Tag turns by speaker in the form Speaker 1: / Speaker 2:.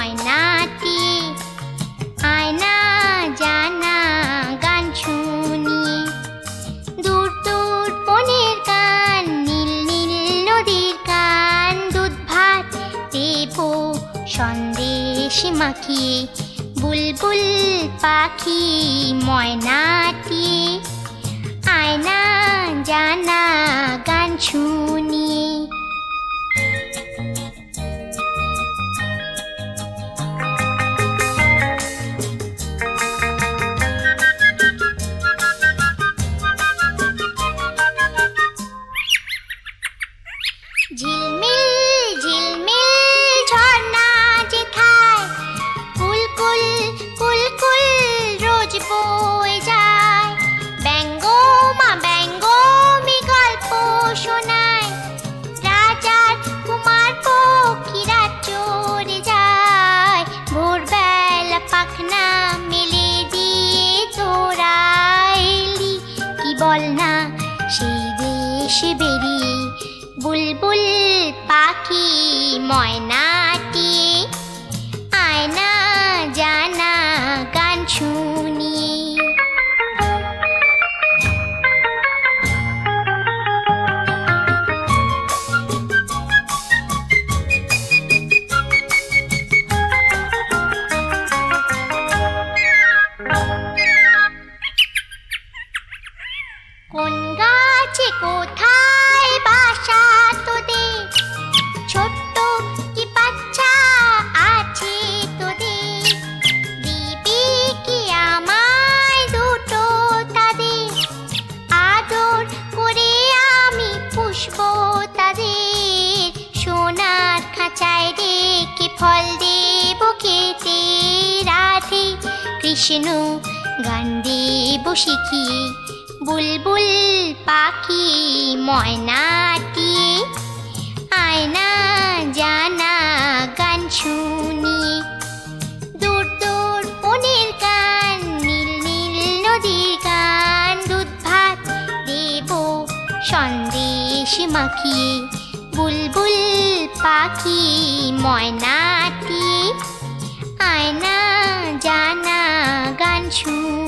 Speaker 1: ময়নাটি আয়না জানা গান শুনিয়ে দূর দূর বনের গান নীল নীল নদীর গান দুধ ভাত দেব সন্দেশ মাখিয়ে বুলবুল পাখি ময়নাটি আয়না জানা গান শুনিয়ে ঝিলমিল ঝিলমিল ঝর্ণা যেথায় কুলকুল কুলকুল রোজ বয়ে যায় ব্যঙ্গমি গল্প শোনায় রাজার কুমার পক্ষীরা চড়ে যায় ভোরবেলা পাখনা মেলে দিয়ে তোরা এলি কি বল না সেই দেশে বেরিয়ে বুলবুল পাখি ময়নাটি আয়না জানা গান শুনিয়ে কোন গাছে কোথায় বাসা তোদের ছোট্ট কি বাচ্চা আছে তোদের দিবি কি আমায় দুটো তাদের আদর করে আমি পুষবো তাদের সোনার খাঁচায় রেখে ফল দেব খেতে রাধে কৃষ্ণ গান দেব শিখিয়ে বুলবুল পাখি ময়নাটি আয়না জানা গান শুনিয়ে দূর দূর বনের গান নীল নীল নদীর গান দুধ ভাত দেব সন্দেশ মাখিয়ে বুলবুল পাখি ময়নাটি আয়না জানা গান শুনিয়ে